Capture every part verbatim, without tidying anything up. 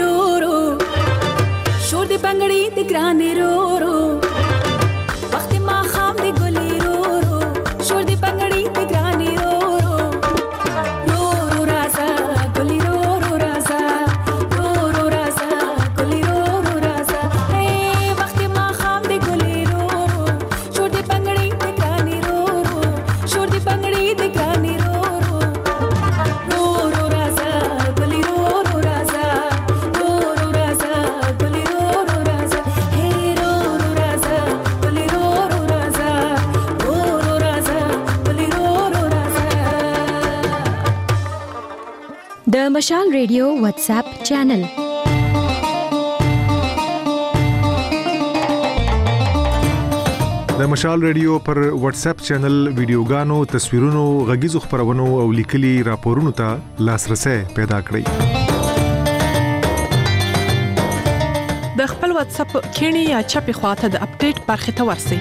रो रो شور د بنگړي د ګرانې رو رو وخت ما خام د ګلې رو رو شور د بنگړي د ګرانې رو رو رو رو رازا ګلې رو رو رازا رو رو رازا ګلې رو رو رازا اے وخت ما خام د ګلې رو رو شور د بنگړي د ګرانې رو رو شور د بنگړي د ګرانې رو رو رو رو رازا ګلې رو رو رازا رو رو رازا ګلې رو رو رازا هي رو رو رازا ګلې رو رو رازا رو رو رازا ګلې رو رو رازا. د مشال ریډیو واتس اپ چینل د مشال ریډیو پر واتس اپ چینل ویډیوګانو، تصویرونو، غږیزو خبرونو او لیکلي راپورونو ته لاسرسي پیدا کړئ. د خپل واتس اپ کینی یا چپی خواته د اپډیټ برخه ته ورسئ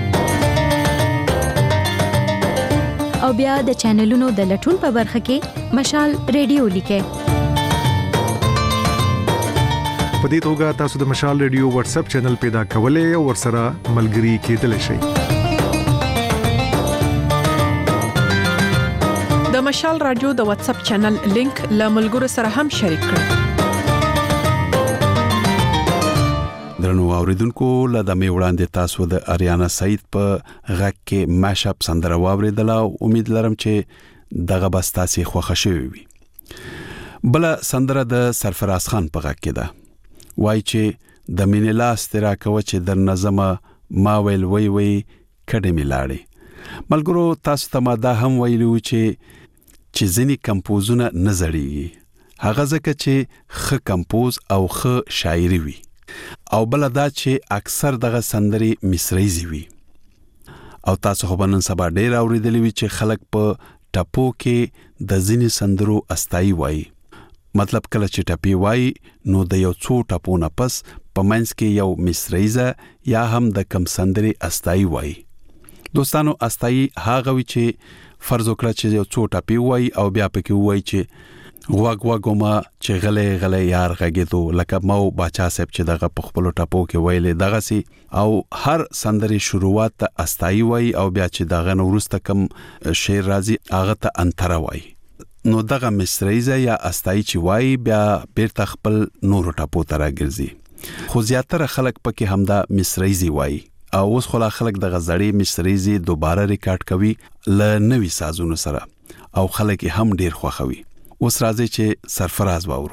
او بیا د چینلونو د لټون په برخه کې مشال ریډیو لیکئ. په دې توګه تاسو د مشال ریډیو واتس اپ چینل پیدا کولای او ورسره ملګري کېدلی شئ. د مشال رادیو د واتس اپ چینل لینک له ملګرو سره هم شریک کړئ. درنو اوریدونکو لدمه وړاندې تاسو د اریانا سعید په غږ کې ماش اپ سندره واوریدله. امید لرم چې دغه بس تاسو خوښ شوي وي. بل سندره د سرفراز خان په غږ کې ده. وای چې د مینې لاس ترا کوي چې در نظم ما ویل وی وی کډه میلاړي. ملګرو تاسو ته ما دا هم ویلو چې چې ځینی کمپوزونه نه زړیږي، هغه ځکه چې خ کمپوز او خ شاعري وي، او بل دا چې اکثر دغه سندري مصریزي وي. او تاسو خو نن سبا ډیر اوریدلی وي چې خلک په ټپو کې د ځینی سندرو استای وایي. مطلب کله چې ټپی وای نو د یو څو ټپو نه پس په منځ کې یو مصریزه یا هم د کم سندري استای وای. دوستانو استای هغه وی چې فرض وکړه چې یو څو ټپی وای او بیا پکې وای چې غواګ واګوما چې غلې غلې یار غږیدو لکه مو باچا صاحب چې دغه په خپل ټپو کې ویلې دغه سي، او هر سندري شروعات ته استای وای او بیا چې دغه نورسته کم شعر راځي هغه ته انتر وای. نو دغه مصریزه یا استای چې وای بیا بیرته خپل نور ټپو ته راګرځي. خو زیاتره خلک پکې همدا مصریزي وای او اوس خلا خلک د غزړې مصریزي دوباره ریکارډ کوي ل نوې سازونو سره او خلک هم ډیر خوښوي. اوس راځي چې سرفراز واورو.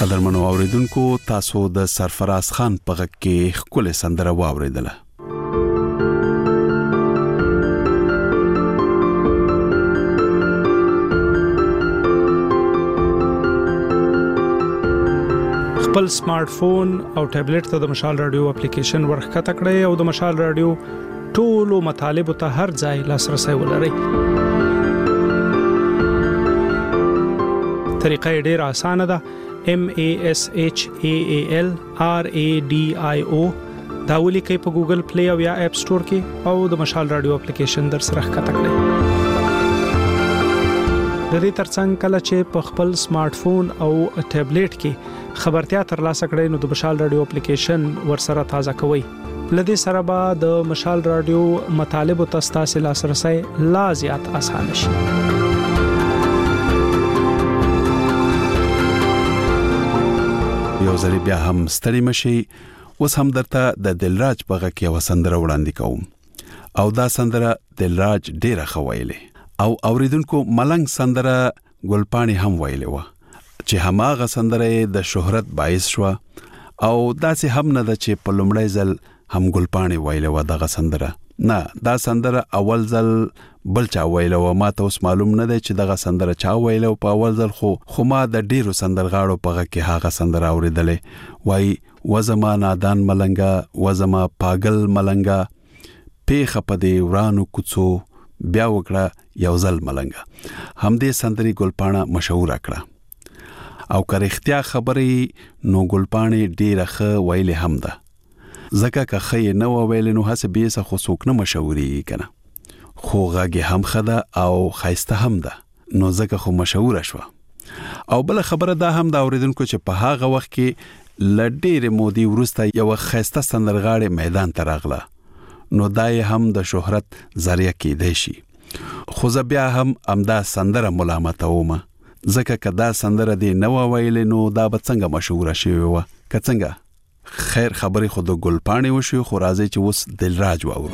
قدرمنو اوریدونکو تاسو د سرفراز خان په غږ کې خپل سندره واوریدله. خپل سمارټ فون او ټابلیټ ته د مشال رادیو اپلیکیشن ورخکته کړئ او د مشال رادیو ټولو مطالب ته هر ځای لاسرسي ولرئ. طریقه ډیره اسانه ده. M A S H A A L R A D I O دا ولیکئ په ګوګل پلی او یا اپ سٹور کې او د مشال رادیو اپلیکیشن در سره ښکته کړئ. د دې ترڅنګ کله چې په خپل سمارټ فون او ټابلیټ کې خبرتیا ترلاسه کړئ نو د مشال رادیو اپلیکیشن ورسره تازه کوئ. لدې سره به د مشال رادیو مطالب او تاسو لاسرسي لا زیات آسان شي. یو ځل بیا هم ستړي مشي. اوس هم درته د دلراج په غږ کې یو سندره وړاندې کوم او دا سندره دلراج ډیره خوایله او اوریدونکو ملنګ سندره ګلپانی هم ویلې و چې هماغه سندره د شهرت باعث شو او داسې هم نه ده چې په لومړی ځل هم ګلپانی ویلې و دغه سندره. نه، دا سندره اول ځل بل چا ویلې و. ما ته اوس معلوم نه دی چې دغه سندره چا ویلې و په اول ځل، خو خو ما د ډیرو سندرغاړو په غږ کې هغه سندره اوریدلې. وای وزما نادان ملنګا، وزما پاگل ملنګا، پیخه په دی ورانو کوڅو بیا وکړه یو ځل ملنګا. هم دې سندري ګلپاڼه مشهور کړه او که رښتیا خبرې نو ګلپاڼه ډیره ښه ویلې هم ده. زکه که خې نه ویل نو هڅه به څه خو څوک نه مشهوري کنه، خو غږی هم خده او خایسته هم ده نو زکه خو مشهور شوه. او بل خبره ده هم دا اوریدونکو چې په هغه وخت کې لډېر مودي ورسته یو خایسته سندرغاړي میدان ته راغله نو دای هم د شهرت ذریعہ کېدای شي. خو زه بیا هم امدا سندره ملامت ومه زکه که دا سندره دی نو ویل نو دا به څنګه مشهور شي و که څنګه. خیر خبرې خود ګلپاڼې وشو، خو راځي چې اوس دلراج واورو.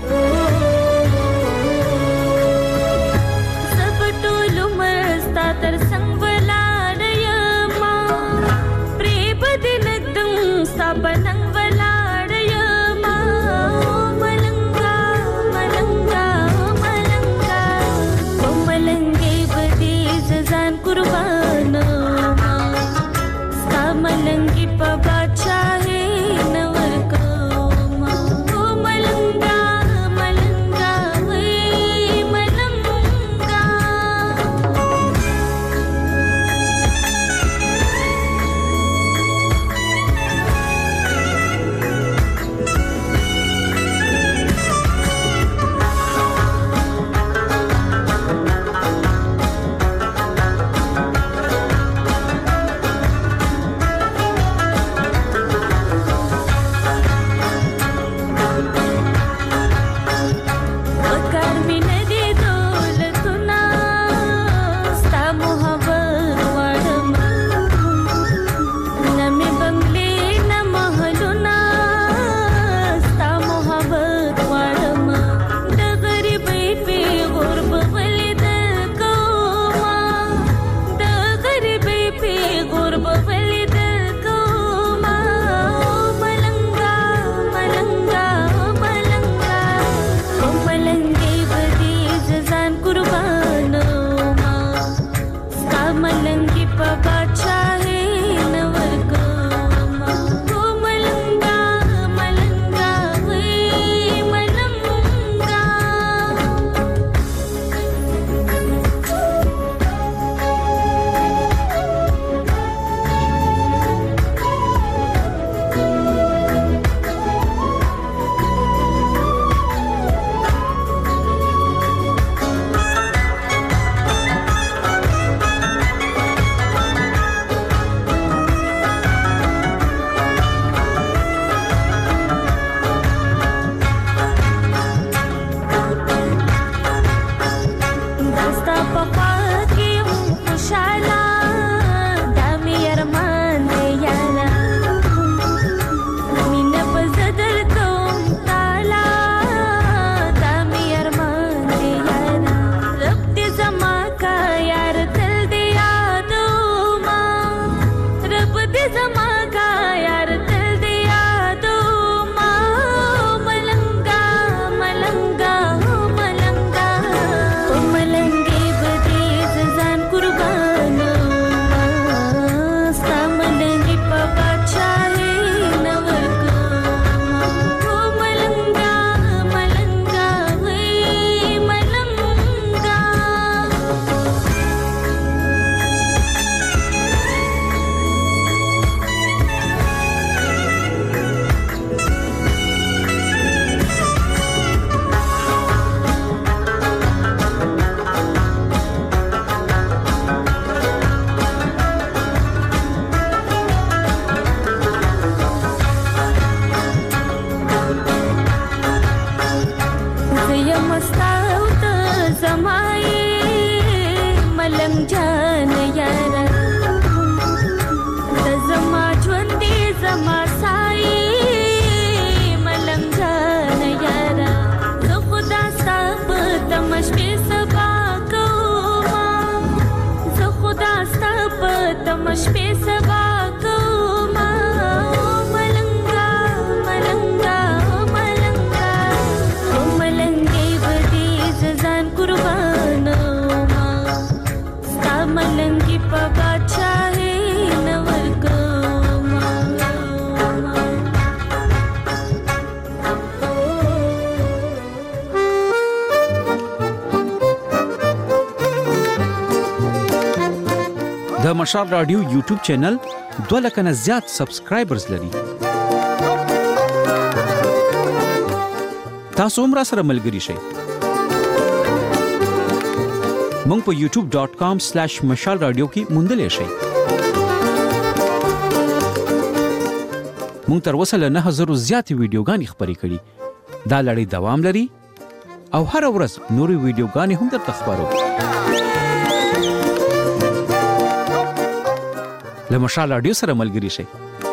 مشال رادیو یوټیوب چینل دوه لک نه زیات سبسکرایبرز لري. تاسو هم راسره ملګري شئ. مونږ په یوټیوب ډاٹ کام سلیش مشال رادیو کې موندلی شئ. مونږ تر اوسه له نهه زرو زیاتې ویډیوګانې خپرې کړي. دا لړۍ دوام لري او هره ورځ نورې ویډیوګانې هم درته خپرو. له مشال رادیو سره ملګري شئ.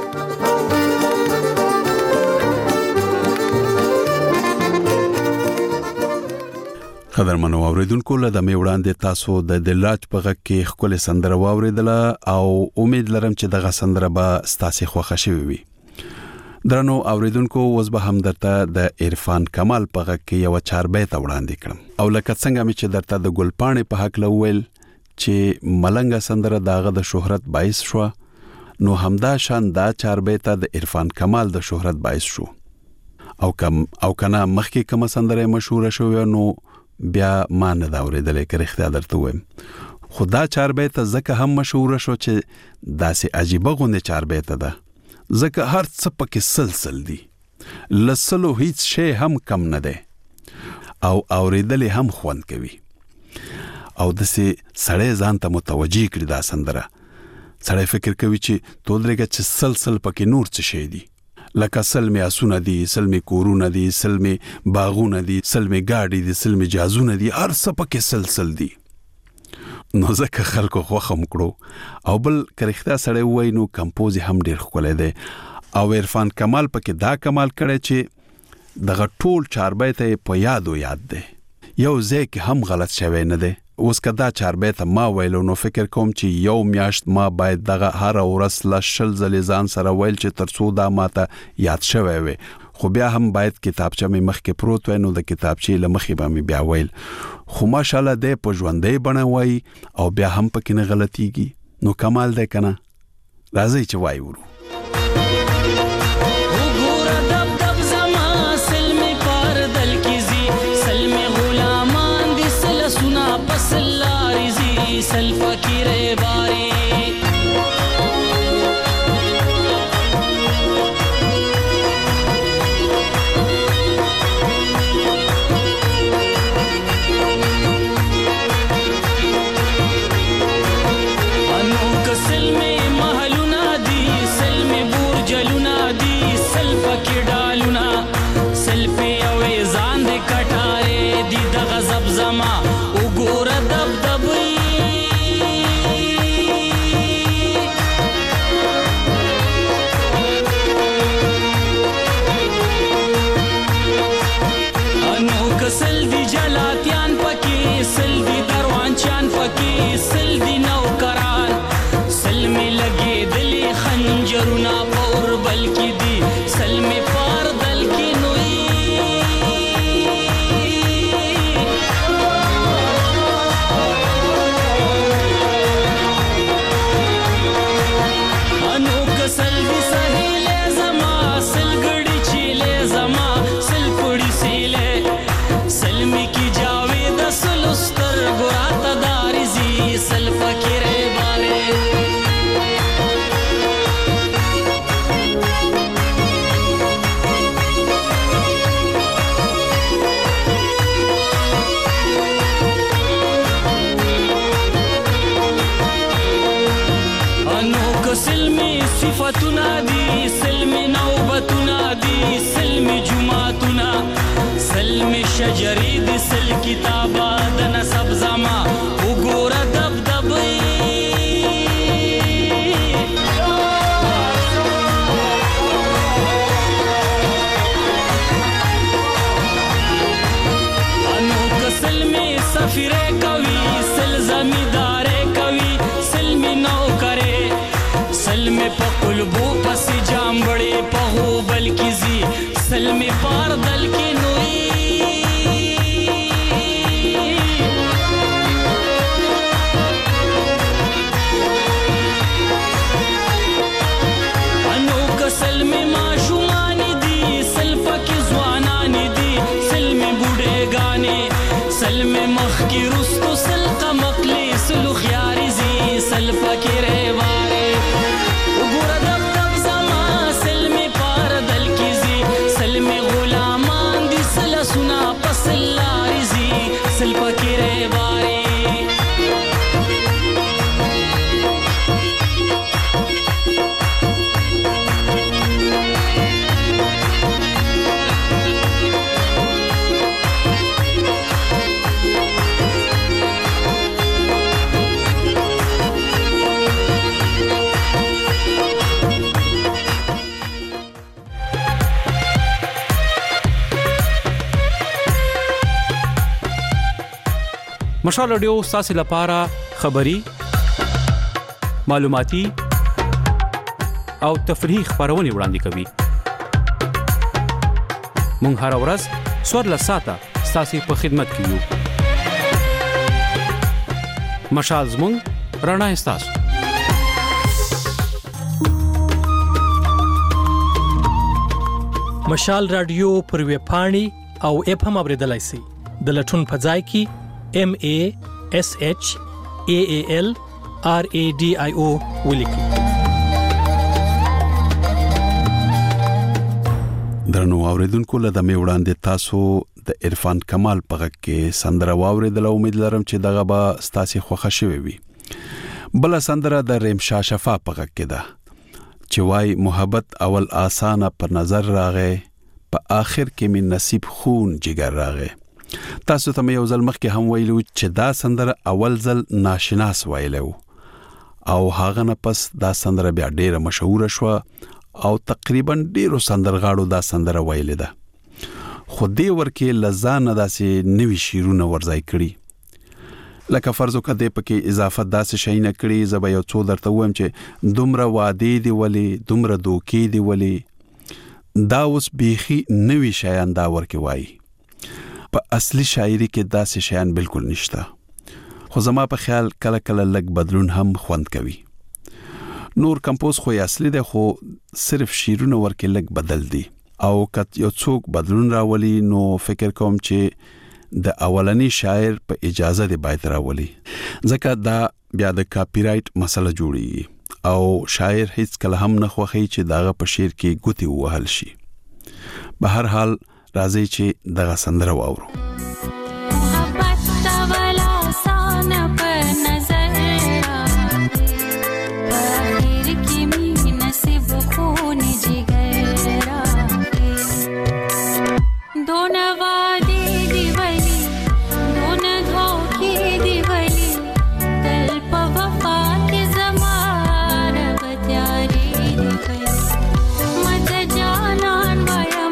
قدرمنو اوریدونکو له دمه وړاندې تاسو د دلراج په غږ کې خپل سندره واوریدله او امید لرم چې دغه سندره به ستاسو خوښه شوي وي. درنو اوریدونکو اوس به هم درته د عرفان کمال په غږ کې یو چاربیت وړاندې کړم او لکه څنګه مې چې درته د ګلپاڼې په حق لویل چې ملنګ سندره داغه د شهرت باعث شو، نو همدا شان دا چاربیت د عرفان کمال د شهرت باعث شو. او کم او کنه مخکې کوم سندره مشهور شوه نو بیا ما نه دا اوریدلې که رښتیا درته وایم. خو دا چاربیت ځکه هم مشهور شو چې داسې عجیبه غونډه چاربیت ده، ځکه هر څه پکې سلسل دي، لسلو هیڅ شی هم کم نه دی او اوریدلې هم خوند کوي. او داسې سړی ځان ته متوجي کړي دا سندره. سړی فکر کوي چې تودرګه چې سلسل پکې نور څه شی دي، لکه سلمی اسونه دي، سلمی کورونه دي، سلمی باغونه دي، سلمی گاډي دي، سلمی جازونه دي، هر څه پکې سلسل دي. نو ځکه خلکو خوښه مکړو او بل کرښتا سړی وای نو کمپوز هم ډیر ښکلی دی. او عرفان کمال پکې دا کمال کړی چې دغه ټول چاربیت په یادو یاد دی، یو ځای کې هم غلط شوی نه دی. اوس که دا چاربیت ما ویلو نو فکر کوم چې یو میاشت ما باید دغه هر ورځ له شل ځلې ځان سره ویل چې ترڅو دا ماته یاد شوی وي. خو بیا هم باید کتابچه مې مخکې پروت وای نو د کتابچې له مخې به مې بیا ویل. خو ماشاءالله دی په ژوندۍ بڼه وایي او بیا هم پکې نه غلطیږي، نو کمال دی که نه. راځئ چې وایي ورو. سل فقیر باری انو کسل میں محلونا دی، سل میں بورجلونا دی، سل فقیر ڈالونا، سل پہ اوے زان دے کٹارے دی دا غضب زما اگور دب دبی سل دی جلاتیان پکی، سل دی دروانچان پکی، سل دی نوکران، سل میں لگے دلی خنجرونا پور بلکی دی، سل میں پار دل کی نوئی انو کسل دی سہیلے زما، سل گڑی چیلے زما، سل پڑی سیلے سلمی کی جاوید سلستر گرات دارزی سل فقیر بارے انوک سلمی صفتنا دی، سلمی نوبتنا دی، سلمی جمعتنا، سلمی شجری دی، سل کتابا د نسب زما وګوره دب دبی انو کسلمی سفیره کوي، سل زمیداره کوي، سلمی نو کرے، سلمی په قلبو پس جامبړې په هو بلکی زی، سلمی پار دل کی نوئی سلمی معشومانی دی، سلفکی زوانانی دی، سلمی بوڑے گانے، سلمی مخ کی رستو سلقہ مقلی سلو خیاری زی، سلفکی رے مشال رادیو ستاسو لپاره خبري معلوماتي او تفریحي خبرونه وړاندې کوي. مونږ هر ورځ څوارلس ساعته ستاسو په خدمت کې یو. مشال زموږ رڼا ستاسو. مشال رادیو پر ویب پاڼې او اپ هم اوریدلای شئ. د لټون په ځای کې M A S H A A L R A D I O ولیکئ. درنو اوریدونکو له دمه وړاندې تاسو د عرفان کمال په غږ کې سندره واوریدله. امید لرم چې دغه به ستاسو خوښه شوي وي. بل سندره د ریمشا شفا په غږ کې ده چې وای محبت اول آسانه پر نظر راغې په آخر کې می نصیب خون جګر راغې. تاسو ته یو ځل مخکې هم ویلو چې دا سندره اول ځل ناشناس ویلو او هغه نه پس دا سندره بیا ډیره مشهور شوه او تقریبا ډیرو سندرغاړو دا سندره ویلې ده. خو دې ورکه لزان داسې نوي شیرونه ورځای کړي. لکه فرض وکړه دې پکې اضافه داسې شي نه کړي. زبا یو څو درته وایم چې دومره وادي دی ولی دومره دوکې دی ولی دا اوس بیخي نوي شیان دا ورکه وایي. په اصلي شاعري کې داسې شیان بالکل نشته. خو زما په خیال کله کله لګ بدلون هم خوند کوي. نور کمپوز خو اصلي ده خو صرف شیرونه ورکه لګ بدل دي او کت یو څوک بدلون راولي نو فکر کوم چې د اولنی شاعر په اجازه دی باید راولي. ځکه دا بیا د کاپی رائټ مسله جوړي او شاعر هیڅ کله هم نه خوخي چې داغه په شعر کې ګوتی وهل شي. به هر حال راځي چې دغه سندره واورو. محبت دا ولا آسان پر نظر راغې کې می نصیب خون جګر راغې دون وادي دی ولی دون دھوکې دی ولی دل په وفا کې زمار غتیاري دی ولی مت جانان وایم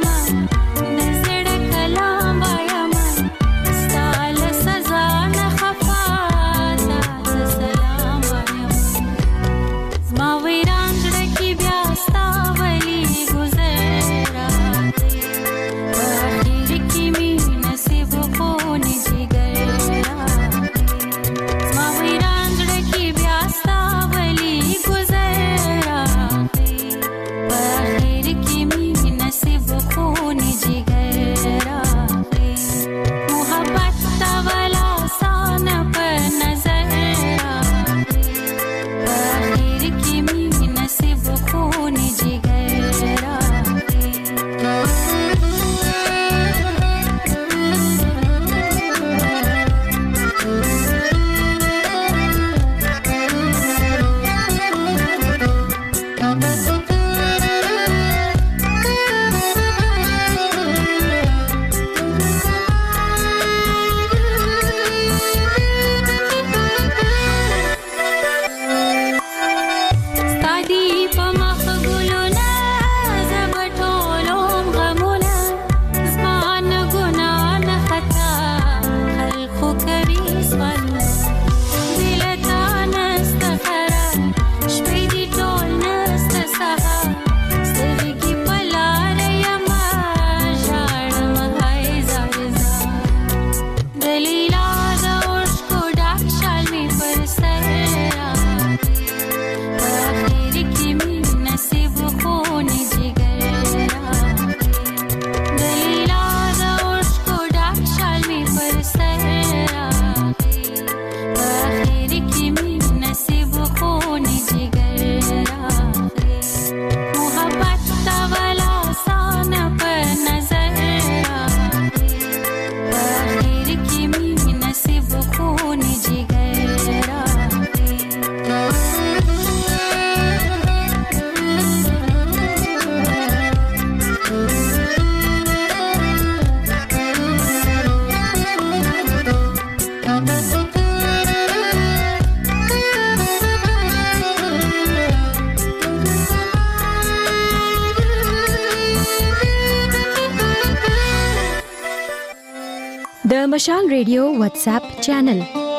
د مشال ریډیو واتس اپ چینل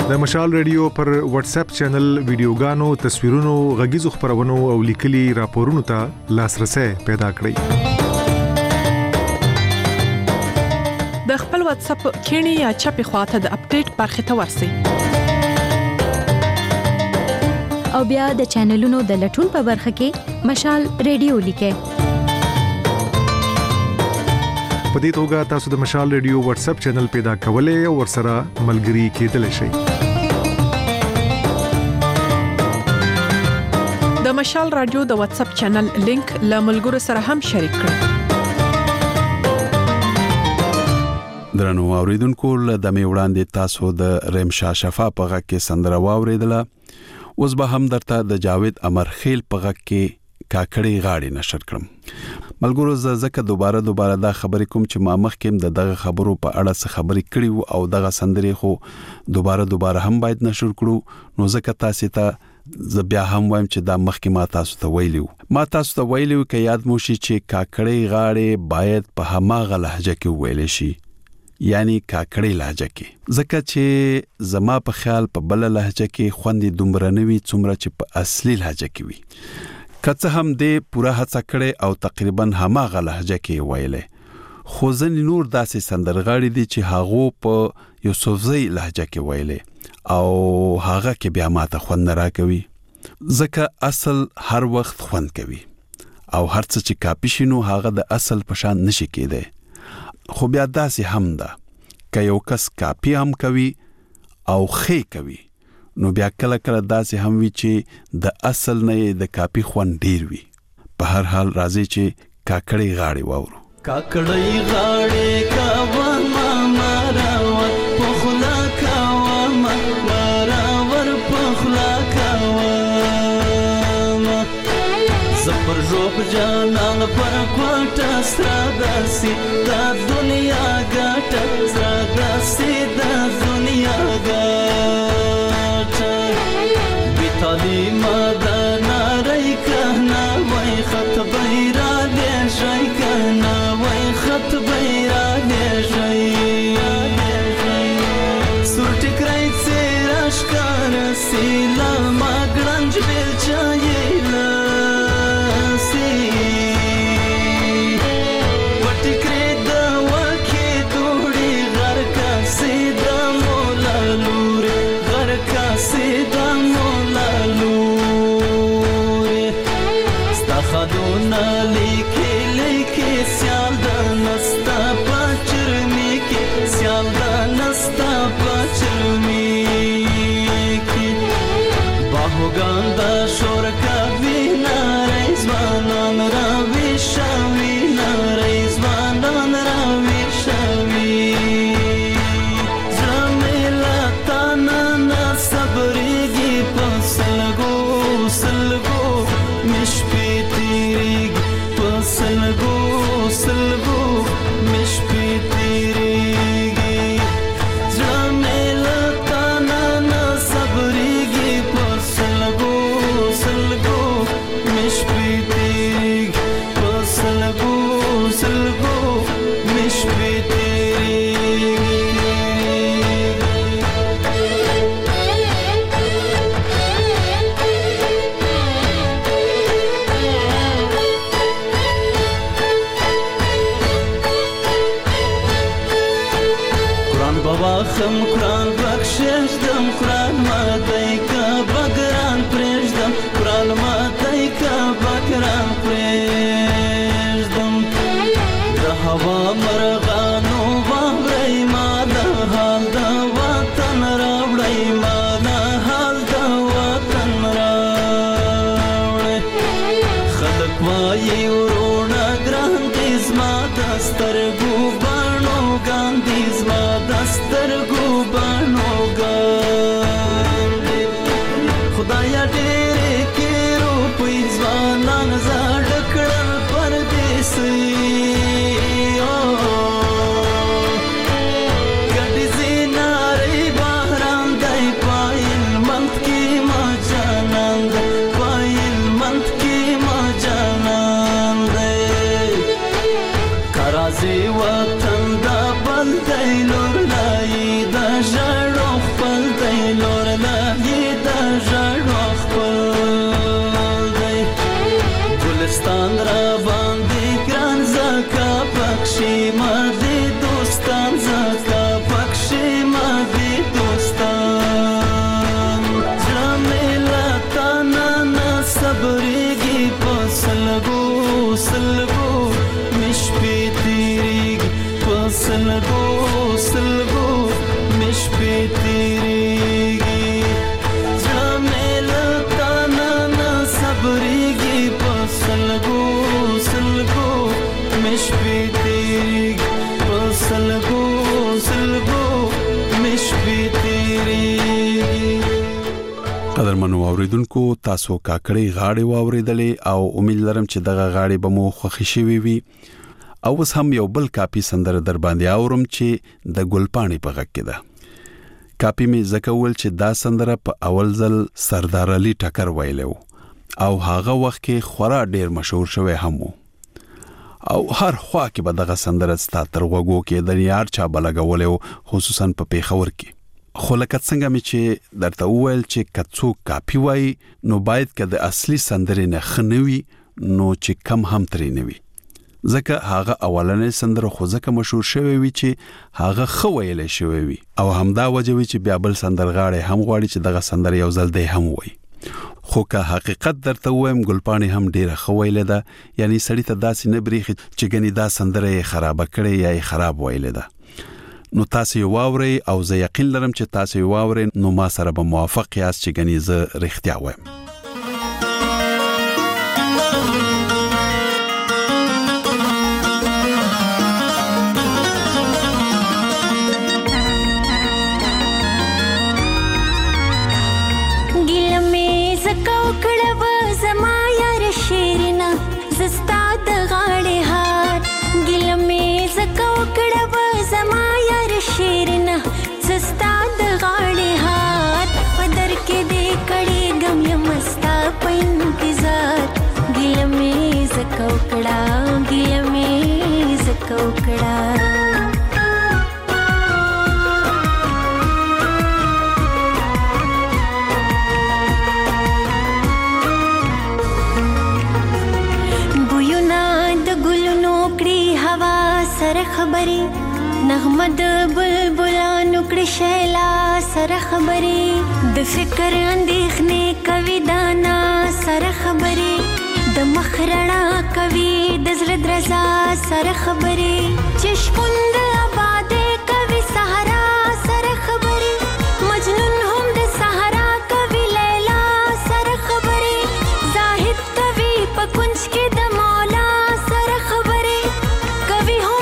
د مشال ریډیو پر واتس اپ چینل ویډیوګانو تصویرونو غږیزو خبرونو او لیکلي راپورونو ته لاسرسي پیدا کړئ د خپل واتس اپ کینی یا چپی خواته د اپډیټ برخه ته ورسی او بیا د چینلونو د لټون په برخه کې مشال ریډیو لیکه په دې توګه تاسو د مشال ریډیو واتس اپ چینل پیدا کولای او ورسره ملګري کېدلی شئ د مشال رادیو د واتس اپ چینل لینک له ملګرو سره هم شریک کړئ درنو اوریدونکو د می وړاندې تاسو د رمشا شفا په غږ کې سندره واوریدله اوس به هم درته د جاوید امرخیل په غږ کې کاکړی غاړي نشر کړم ملګرو زکه دوباره دوباره دا خبرې کوم چې ما مخکې د دغه خبرو په اړه څه خبرې کړې او دغه سندرې خو دوباره دوباره هم باید نشر کړو نو زکه تاسو ته ز بیا هم وایم چې دا مخکې ما تاسو ته ویلو ما تاسو ته ویلو کې یاد مو شي چې کاکړی غاړي باید په هماغه لهجه کې ویل شي یعنی کاکړی لهجه کې ځکه چې زما په خیال په بل لهجه کې خوندې دومره نوي څومره چې په اصلي لهجه کې وي کڅه هم دې پوره هڅه کړې او تقریبا هماغه لهجه کې ویلې خو ځنې نور داسې سندرغاړي دي چې هغه په یوسفزۍ لهجه کې ویلې او هغه کې بیا ماته خوند راکوي ځکه اصل هر وخت خوند کوي او هر څه چې کاپی شینو هغه د اصل په شان نشي کېده خو بیا داسې هم ده که یو کس کاپی هم کوي او خې کوي نو بیا کله کله داسې هم وی چې د اصل نه د کاپی خوان ډیر وي په هر حال راځي چې کاکړی غاړي واورو کاکړی غاړي کاوه ما راور پخلا کاوه ما راور پخلا کاوه زپر جوب جانان پر کوټه ستراداسي دا دنیا ګټه ستراداسي دا دنیا ګټه تعلیم دا ناری کهنا وای خط بیرا دې شي کهنا وای خط بیرا دې شي سور ټکرای سراش کار سیلا ما ګرنج بل چایلا سی پټکرې دا وکه دوړي غر کا سیدا مولا لور غر کا سیدا خدونا لیکي لیکي سیال د نستا پچرمی کې سیال د نستا پچرمی کې باهوګان د شور کا وینا رضوانان را وشوي نا رضوانان را وشوي زميلا تانا صبرېږي پسلګو سلګو مش سلګو سلګو مش پیتریږي زميلا تانا نا صبرېږي په سلګو سلګو مش پیتریږي په سلګو سلګو مش خم قرآن بخشش دم قرآن ما دیکا بگران پریشدم قرآن ما دیکا بگران پریشدم ده هوا مرغانو باوری ما ده حال ده وطن راوڑی ما ده حال ده وطن راوڑی خلق وائی ورونا گران دیز ما دسترگو بانو گان دیز ما دسترگو بانو گاندی خدایا ډېرې کې روپۍ ځوانان زاړه کړل پردیسي ګډې زینارې بهرام دی پایل منت کې ما جانان دی پایل منت کې ما جانان قدرمنو اوریدونکو تاسو کاکړی غاړي واوریدلې او امید لرم چې دغه غاړي به مو خوښی شي وي او اوس هم یو بل کاپی سندره در باندې اورم چې د ګلپاڼي په غږ کې ده. کاپی می زکول چې دا سندره په اول ځل سردار علي ټکر ویلو او هغه وخت کې خورا ډیر مشهور شوی هم او هر خوا کې به دغه سندره ستا تر وګو کې د یار چا بلګولې خصوصا په پیښور کې. خو لکه څنګه می چې درته وویل چې کڅو کاپی وای نو باید که د اصلي سندرې نه خنوي نو چې کم هم ترې نه وي ځکه هغه اولنې سندره خو ځکه مشهور شوی وي چې هغه خو ویلې شوی وي او همدا وجه وي چې بیا بل سندرغاړي هم غواړي چې دغه سندره یو ځل دی هم وي. خو که حقیقت درته وایم ګلپاڼي هم ډیره خو ویلې ده یعنی سړی ته داسې نه بریخي چې ګنې دا سندره یې خراب کړي یا یې خراب ویلې ده. نو تاسو یو واوري او زه یقین لرم چې تاسو یو واوري نو ما سره به موافق یاست چې ګنې زه رښتیا وایم. خبري نغمه د بلبلانو کړي شیلا سره خبري د فکر اندېښنې کوي دانا سره خبري د مخرړه کوي د زړه درزا سره خبري چې شپون د آبادې کوي صحرا سره خبري مجنون هم د صحرا کوي لیلا سره خبري زاهد کوي په کنج کې د مولا سره خبري کوي هم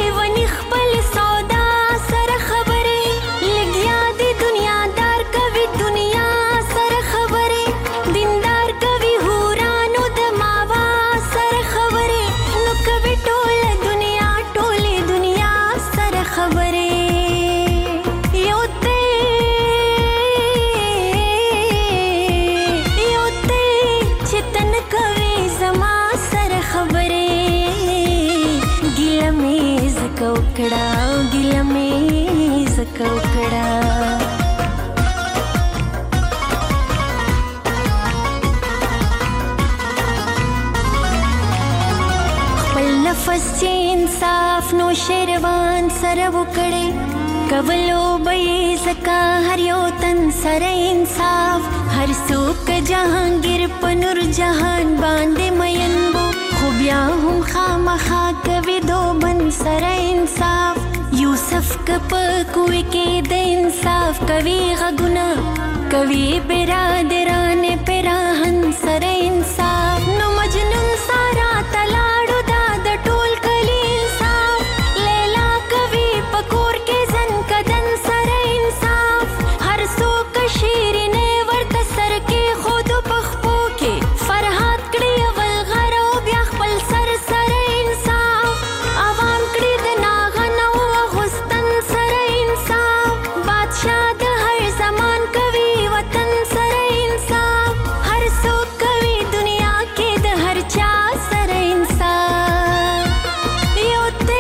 इंसाफ नो शेरवान सर वकड़े कवलो बई सका हर यो तन सर इंसाफ हर सूक जहांगीर पनुर जहान बांधे मयनबो खुबिया हूँ खामा खा कवि दो बन सर इंसाफ यूसुफ कप कुए के दे इंसाफ कवि गगुना कवि बिरादराने पेराहन सर इंसाफ नो मजनून सारा तलाड़ो दाद टोल कली इंसाफ लैला कवि पकोर के जन कदन सर इंसाफ हर सो कशीरी ने वर्त सर के खुद पखपो के फरहाद कड़ी अवल घरो ब्याख पल सर सर इंसाफ आवाम कड़ी दनागा नौ हुस्तन सर इंसाफ बादशाह द हर जमान कवि वतन सर इंसाफ हर सो कवि दुनिया के द हर चा सर इंसाफ योते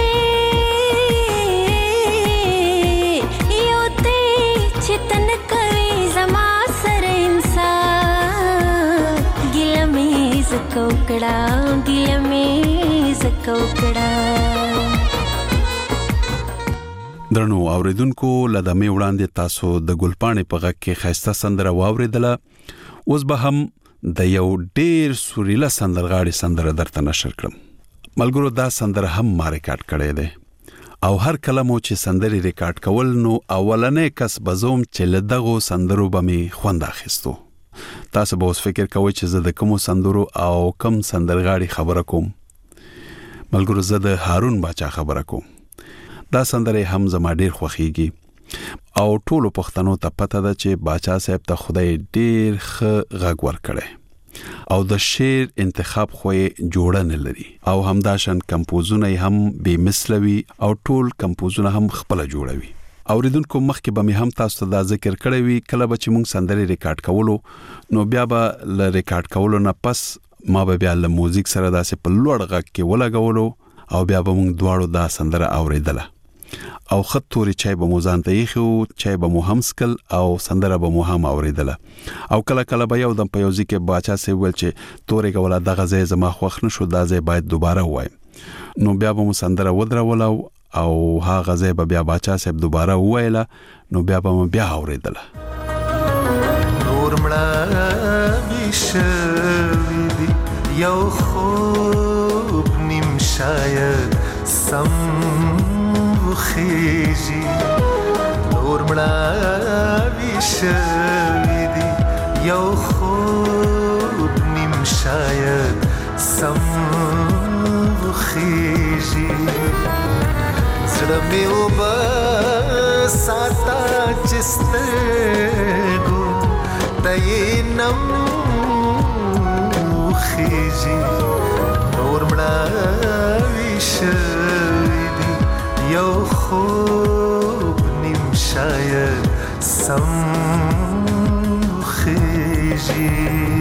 योते चितन कवि जमा सर इंसाफ गिला में जकोकड़ा गिला में जकोकड़ा درنو اوریدونکو لدمه وړاندې تاسو د ګلپاڼې په غږ کې خسته سندره واوریدله اوس به هم د یو ډیر سوریلا سندرغاړي سندره درته نشر کړم ملګرو دا سندره هم ما ریکارډ کړې ده او هر کله مو چې سندري ریکارډ کول نو اولنې کس بزوم چې لدغه سندرو به می خوند اخیستو تاسو به اوس فکر کوئ چې زه د کوم سندرو او کم سندرغاړي خبره کوم ملګرو زه د هارون باچا خبره کوم دا سندره هم زما ډیر خوخیږي او ټولو پښتنو ته پته ده چې باچا صاحب ته خدای ډیر ښه غږ ورکړي او د شعر انتخاب خو یې جوړه نه لري او همداشن کمپوزونه هم بې مثلوي او ټول کمپوزونه هم خپل جوړوي. اوریدونکو مخکې به مې هم تاسو ته دا ذکر کړی وي کله به چې موږ سندري ریکارډ کولو نو بیا به ل ریکارډ کولو نه پس ما به بیا له موزیک سره داسې په لوړ غږ کې ولګولو او بیا به موږ دواړو دا سندره اوریدله او خط توري چای به مو ځان ته یې چای به مو هم سکل او سندره به مو هم اوریدله او کله کله به یو دم په یو ځکه باچا سي ویل چې تورې کوله دغه ځای زما خوښ نشو دا ځای باید دوباره وایم نو بیا به مو سندره ودرول او هغه ځای به بیا باچا صاحب دوباره وایله نو بیا به مو بیا اوریدله. نور مړه بشوي دي یو خوب نیم شاید سم خیجی نور مړه بشوي دي یو خوب نیم شاید سم خیجی زړه مې وبه ساته چې سترګو ته یې نم خیجي نور مړه شوي دي یو خوب نیم شاید سم خیجي.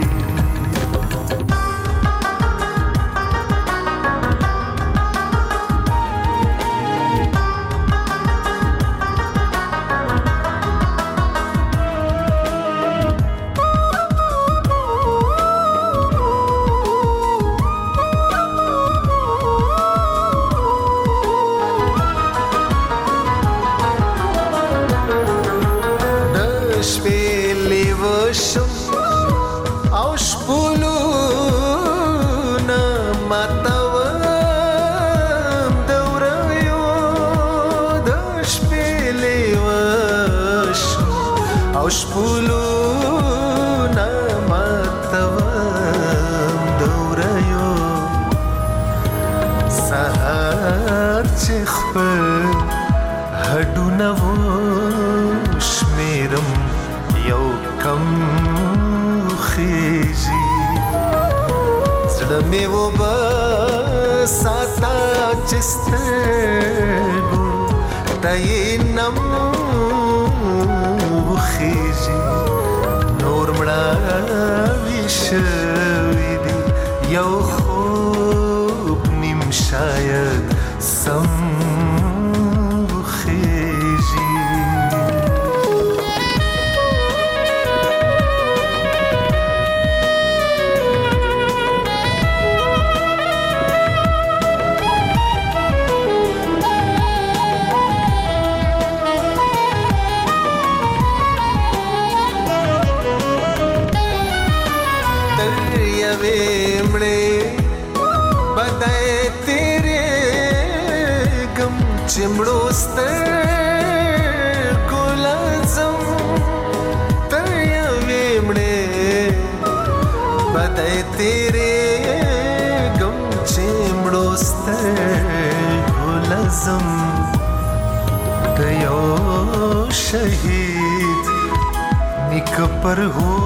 पर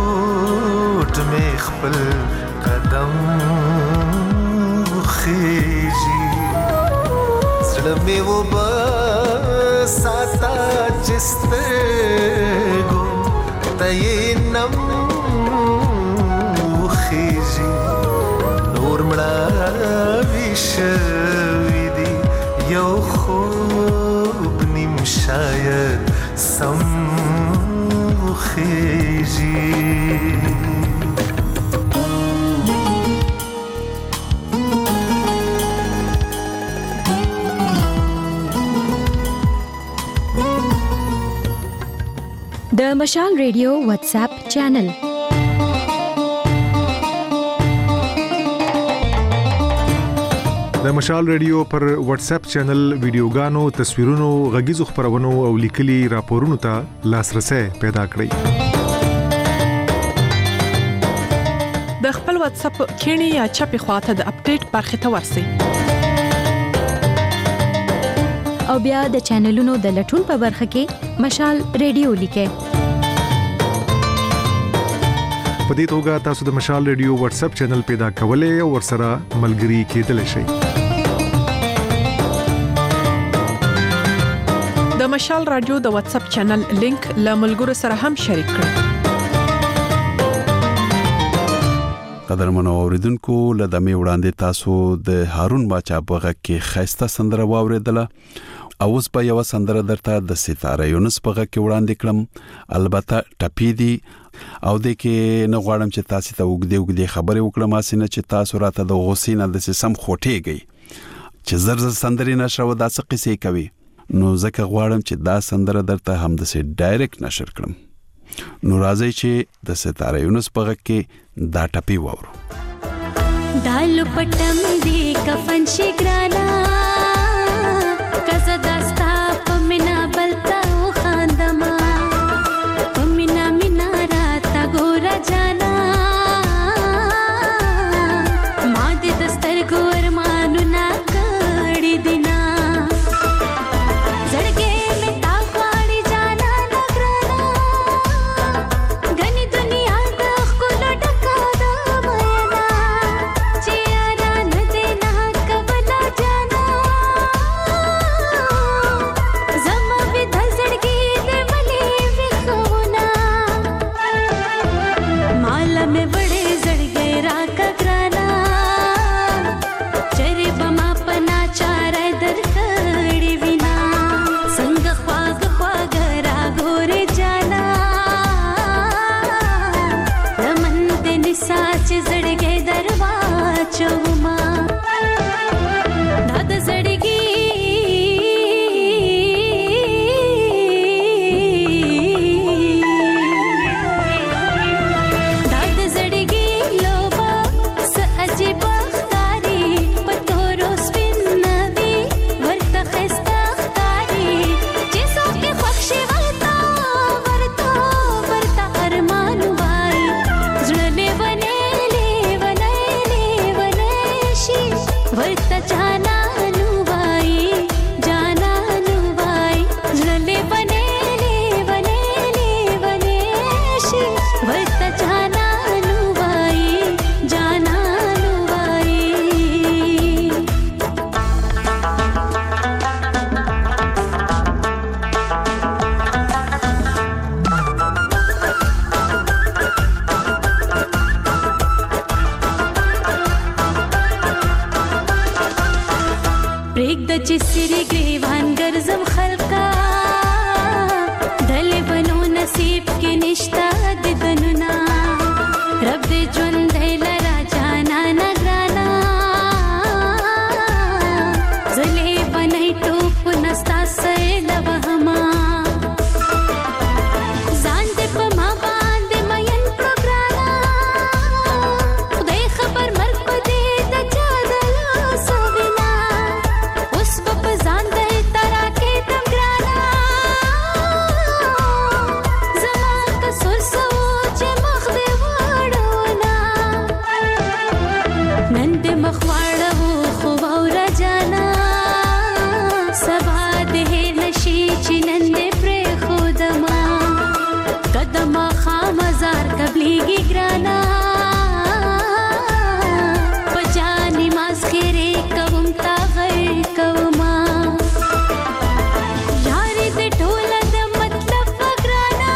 होठ में खपल कदम खीजी जड़ में वो बसाता जिस्ते गो तये नम खीजी नूर मड़ा विशविदी यो खूब निम शायद सम खीजी د مشال ریډیو واتس اپ چینل د مشال ریډیو پر واتس اپ چینل ویډیوګانو تصویرونو غږیزو خبرونو او لیکلي راپورونو ته لاسرسي پیدا کړئ د خپل واتس اپ کینی یا چپی خواته د اپډیټ برخه ته ورسی او بیا د چینلونو د لټون په برخه کې مشال ریډیو لیکه. په دې توګه تاسو د مشال ریډیو واتس اپ چینل پیدا کولای او ورسره ملګري کېدلی شئ. د مشال رادیو د واتس اپ چینل لینک له ملګرو سره هم شریک کړئ. قدرمنو اوریدونکو له دمه وړاندې تاسو د هارون باچا بغه کې خيسته سندره واوریدله. اوس په یو سندره درته د ستاره یونس بغه کې وړاندې کړم. البته ټپی دی او د کې نه غواړم چې تاسو ته وګدې وګدې خبرې وکړم اسنه چې تاسو راته د غوسینه د سم خوټېږي چې زرزر سندري نشو داسې قصې کوي. نو ځکه غواړم چې دا سندره درته هم د سي ډایرکټ نشر کړم. نو راځي چې د ستاره یونس بغه کې دا ټپی وورو. دالو پټم دی کفن شګرانا کزه داستا پمنا بلتا خاندما پمنا مینا راتا ګورا جانا ما دې دستر ګور مانو نا کړي دینا زړګې می تا غواړي جانا نګرانا غني دنیا د خپل ډکا د مینا چې یارا نه دینا کبلا جانا زما به د زړګې دې ملي وخونا مال مې وړې زړګې را کګرانا چرې بما پنا چار در کړي وینا څنګه خواږ خواږ را ګورې جانا لمن دې نسا چې زړګې دروا چوما داد زړګې داد زړګې لوبا س عجیب ښکاری پتورو سپین نوي ورته خسته ښکاری چې څوک خوښ شي ورته ورته ورته ارمان وای زړه لیونی لیونی لیونی شي ورته جانانو وای جانانو وای زړه لیونی لیونی لیونی شي ورته جانانو وای جانانو وای پرېږده چې سری ګریوان ګرځم خلقا دلې بنو نصیب کې نشتا د دنونا رب دې ژوند دی لرا جانا نګرانا زلې بنای ټوپ نستا سیل وهما ځان دې په ما باندې مین پروګرانا خدای خبر مرګ په دې د چا د لاس وینا اوس په ځان دې ترا کې تم ګرانا زما کسر سوچ مخ دې وړونا نن دې مخ واړو خو اور جانا سبا دې نشي چې نن دې پرې خودما قدم خامزار قبليږي ګرانا پجانی ماس خیره کوم تا غیر کوما یاري دې ټول د مطلب ګرانا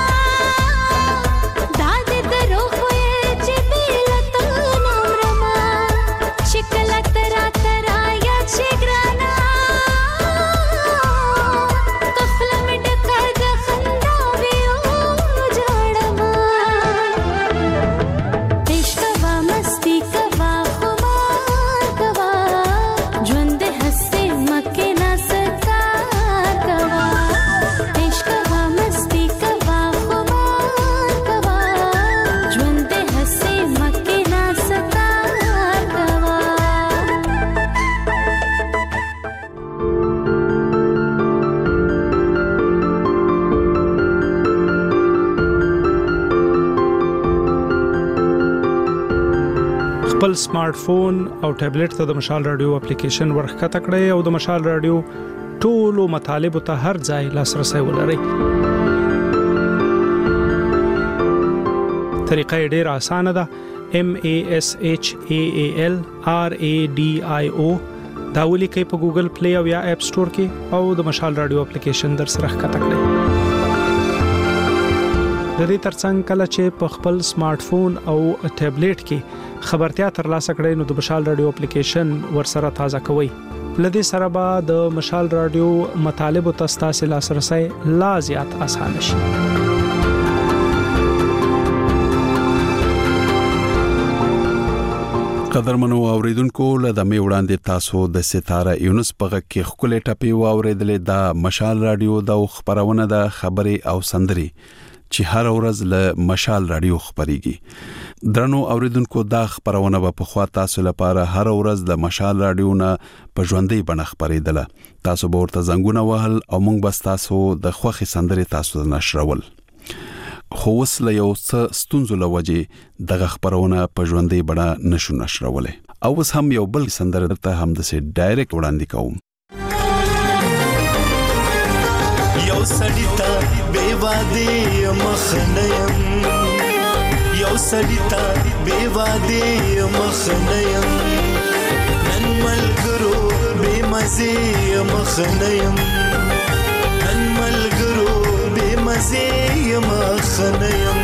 داد دې روح وې چې بیلته نمرما شکل ترا ترا یا چې ګرانا کفل مې ډکر د خندا ویو جوړما عشق وا مستی کوا خمار کوا ژوند هسته مکه نا سکار کوا عشق وا مستی کوا خمار کوا ژوند هسته مکه نا سکار کوا خپل سمارټ فون او ټابلیټ ته د مشال رادیو اپلیکیشن ورخکته کړئ او د مشال رادیو ټولو مطالبو ته هر ځای لاسرسي ولرئ. طریقه یې ډیره اسانه ده. M A S H A A L R A D I O دا ولیکئ په ګوګل پلی او یا اپ سٹور کې او د مشال رادیو اپلیکیشن در سره ښکته کړئ. د دې ترڅنګ کله چې په خپل سمارټ فون او ټابلیټ کې خبرتیا ترلاسه کړئ نو د مشال رادیو اپلیکیشن ورسره تازه کوئ. لدې سره به د مشال رادیو مطالبو ته ستاسو لاسرسي لا زیات اسانه شي. قدرمنو اوریدونکو له دمه وړاندې تاسو د ستاره یونس په غږ کې خپل ټپی واوریدلې د مشال رادیو د خبرونه د خبري او سندري چې هر ورځ له مشال رادیو خبريږي. درنو اوریدونکو دا خبرونه په خوا تاسو لپاره هر ورځ د مشال رادیو نه په ژوندۍ بڼه خبرېدله. تاسو به ورته زنګونه وهل او موږ به تاسو د خوخي سندري تاسو نشرول. خو وسله یو څه ستونزو لوجه دغه خبرونه په ژوندۍ بڼه نشو نشرولې. او اوس هم یو بل سندره ته هم د سي ډایرکټ وړاندې کوم. یو سړیتا بے وادي مخنیم یو سړیتا بے وادي مخنیم نن ملګرو بے مزه مخنیم نن ملګرو بے مزه مخنیم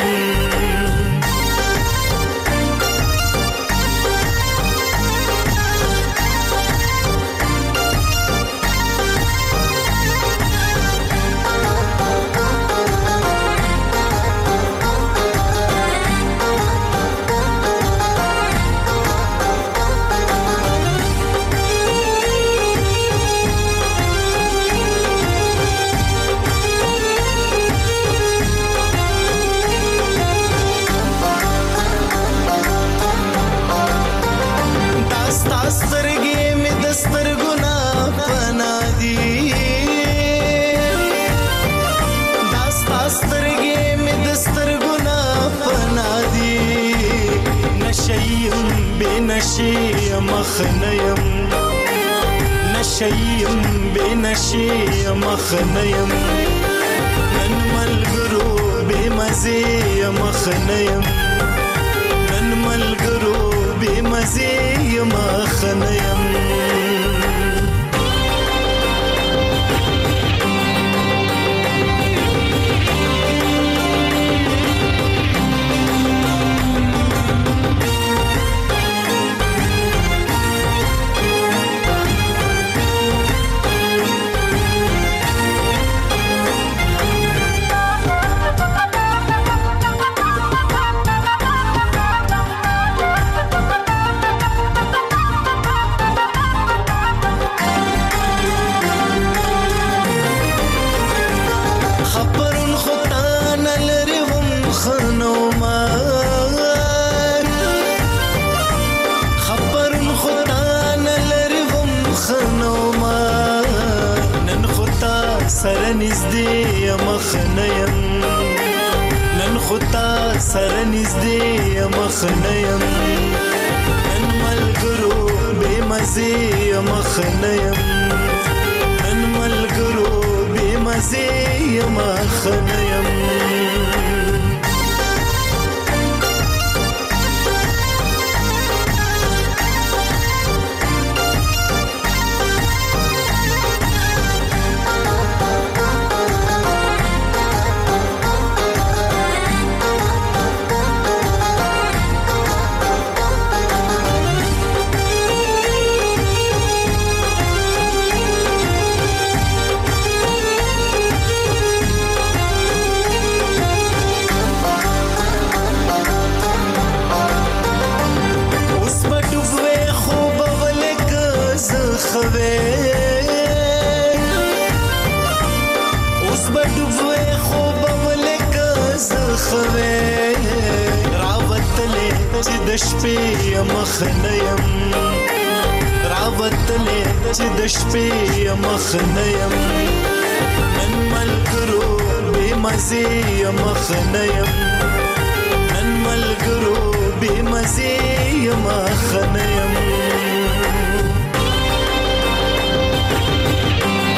مخنیم نشیم بے نشی مخنیم نن ملګرو بے مزه مخنیم نن ملګرو بے مزه مخنیم مخنیم نن خطا سره نږدې مخنیم نن ملګرو بے مزه مخنیم نن ملګرو بے مزه مخنیم د شپې مخنیم راوتلې چې د شپې مخنیم نن ملګرو بے مزه مخنیم نن ملګرو بے مزه مخنیم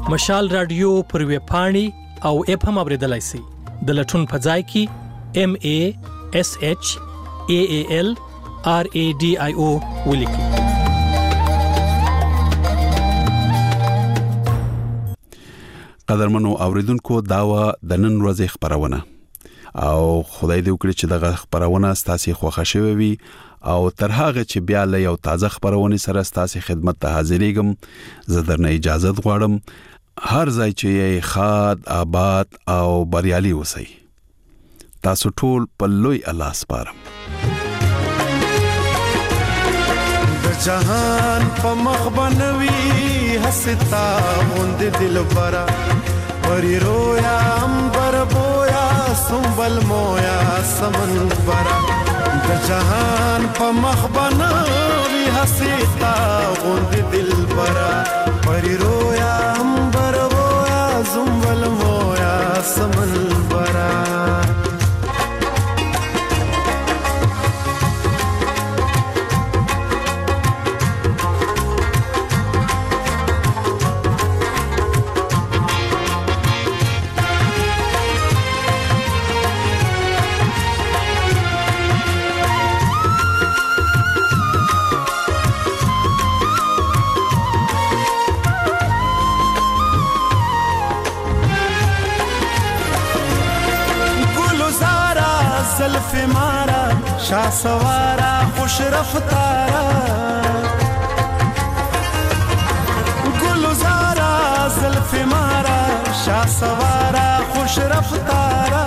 مشال رادیو پر ویب پاڼې او اپ هم اوریدلای شئ. د لټون په ځای کې ام ای اس ایچ ای ای ال آر ای ډي آی او ولیکئ. قدرمنو اوریدونکو دا و د نن ورځې خبرونه او خدای دې وکړي چې دغه خبرونه ستاسو خوښه شوي وي او تر هغه چې بیا له یو تازه خبرونه سره ستاسو خدمت ته حاضرېږم. زه درنه اجازه غواړم. هر ځای چې یې خاد آباد او بریالي اوسئ. تاسو ټول په لوی الله سپارم. د جهان په مخ بنوي حستا غوند دل برا پری رویا امبر بویا سنبل مویا سمن برا د جهان په مخ بنوي حستا غوند دل برا پری رویا امبر بویا سنبل مویا سمن برا زلف مارا شاه سوارا خوش رفتارا گلزارا زلف مارا شاه سوارا خوش رفتارا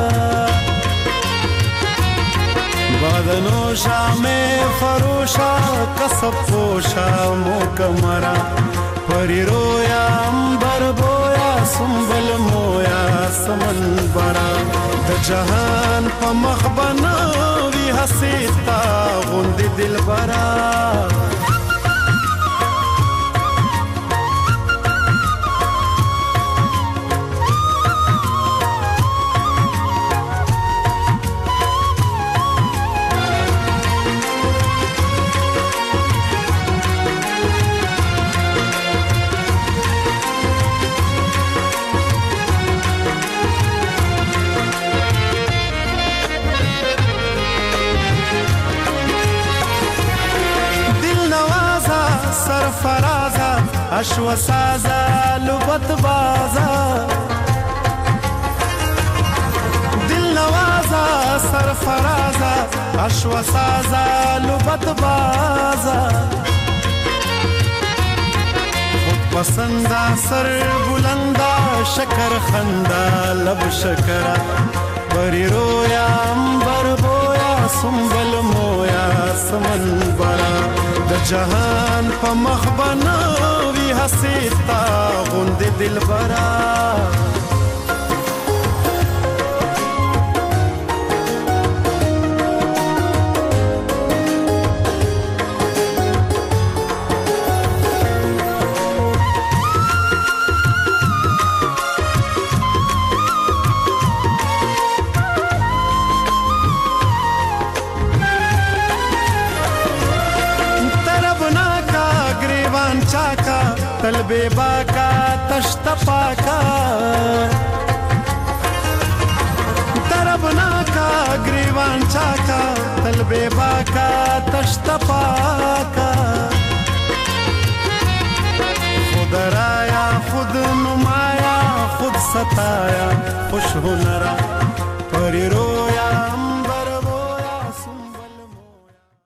بادنوشا میں فروشا کسب پوشا موکمرا پری رویا امبر بویا سنبل مویا سمن برا د جهان په مخ بنوي حسیتا غوند دل برا فرازا اشو سازا لبت بازا دل نوازا سر فرازا اشو سازا لبت بازا خود پسندا سر بلندا شکر خندا لب شکرا بری رویا امبر بویا سنبل مویا سمن برا د جهان په مخ بنوي حسیتا غوند دل برا तलबे बाका तश्त पाका तरबना का ग्रीवान चाका तलबे बाका तश्त पाका खुद राया खुद नुमाया खुद सताया खुश हुनरा